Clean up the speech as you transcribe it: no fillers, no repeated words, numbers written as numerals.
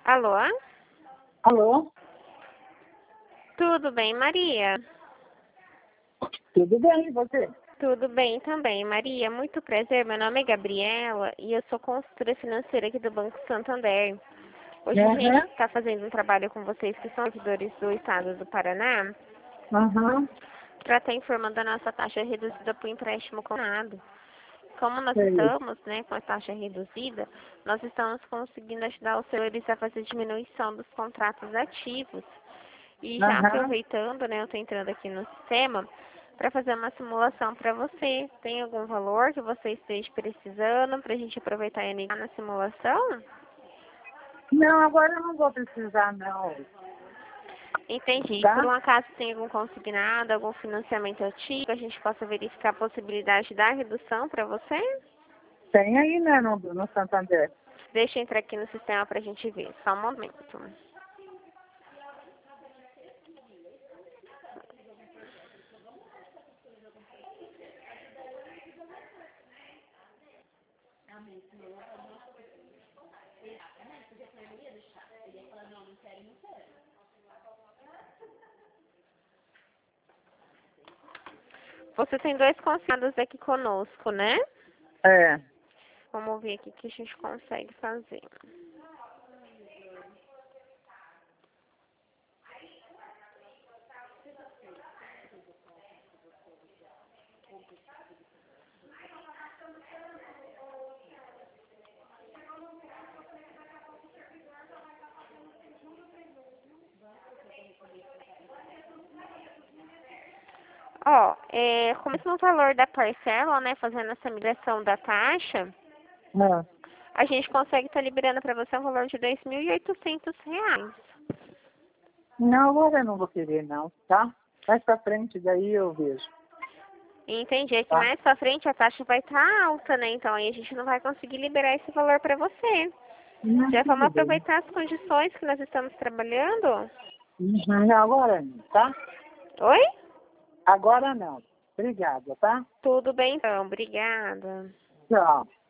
Alô? Alô? Tudo bem, Maria? Tudo bem, e você? Tudo bem também, Maria. Muito prazer. Meu nome é Gabriela e eu sou consultora financeira aqui do Banco Santander. Hoje a gente Aham, está fazendo um trabalho com vocês que são servidores do estado do Paraná aham, para estar informando a nossa taxa reduzida para o empréstimo combinado. Como nós sei. estamos, com a taxa reduzida, nós estamos conseguindo ajudar os senhores a fazer diminuição dos contratos ativos. E já Aham, aproveitando, eu estou entrando aqui no sistema para fazer uma simulação para você. Tem algum valor que você esteja precisando para a gente aproveitar e iniciar na simulação? Não, agora eu não vou precisar, não. Entendi. Por Tá? um acaso tem algum consignado, algum financiamento ativo, que a gente possa verificar a possibilidade da redução para você? Tem aí, né, no Santander. Deixa eu entrar aqui no sistema para a gente ver. Só um momento. Você tem dois consignados aqui conosco, né? É. Vamos ver aqui o que a gente consegue fazer. Ó, com o mesmo valor da parcela, fazendo essa migração da taxa, Ah. a gente consegue estar liberando para você um valor de R$ 2.800. Não, agora eu não vou querer, não, tá? Mais pra frente, daí eu vejo, Entendi, é que tá? mais pra frente a taxa vai estar alta, né? Então aí a gente não vai conseguir liberar esse valor para você. Não, Já vamos tudo bem. aproveitar as condições que nós estamos trabalhando? Uhum, não, agora não, tá? Oi? Agora não. Obrigada, tá? Tudo bem então, obrigada. Tchau.